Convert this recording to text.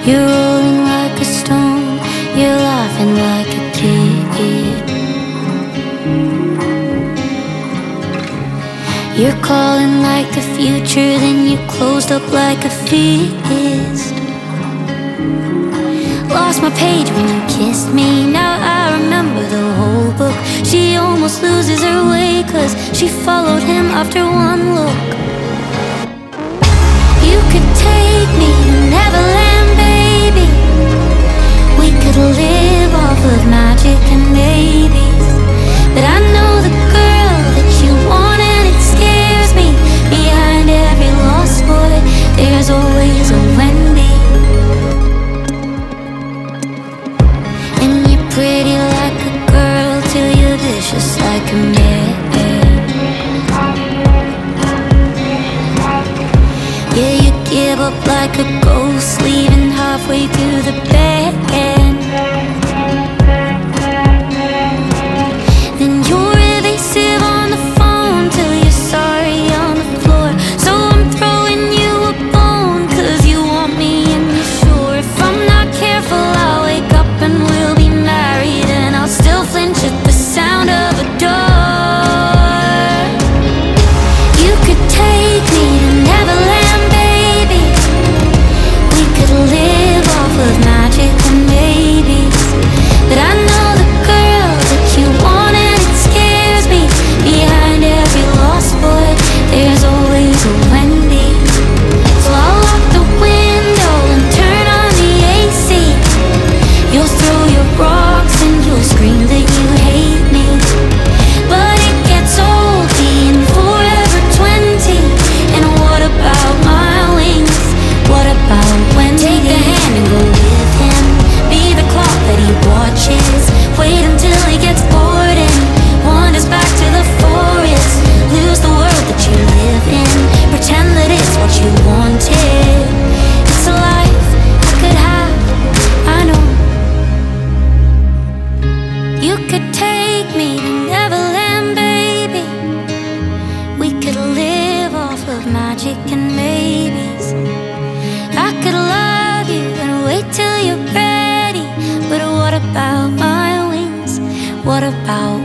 You're rolling like a stone, you're laughing like a kid. You're calling like the future, then you closed up like a fist. Lost my page when you kissed me, now I remember the whole book. She almost loses her way, 'cause she followed him after one look. You could take me to Neverland, baby. We could live off of magic and babies. But I know the girl that you want, and it scares me. Behind every lost boy, there's always a Wendy. And you're pretty like a girl till you're vicious like a man. Yeah, you give up like a ghost, leaving halfway through the bed. Then you're evasive on the phone till you're sorry on the floor. So I'm throwing you a bone, 'cause you want me and you're sure. If I'm not careful, I'll wake up and we'll be married, and I'll still flinch at the sound of a door. You could take me to Neverland, baby. We could live off of magic and babies. But I know the girl that you want, and it scares me. Behind every lost boy, there's always a Wendy. So I'll lock the window and turn on the AC. You'll throw your rocks and you'll scream that you hate me. But it gets old being forever 20. And what about my wings? What about when take the hand and go with him? Be the clock that he watches. Wait until he gets bored and wanders back to the forest. Lose the world that you live in. Pretend that it's what you wanted. It's a life I could have, I know. You could take me to Neverland, baby. We could live off of magic and babies. I could love you and wait till you're ready. But what about my wings? What about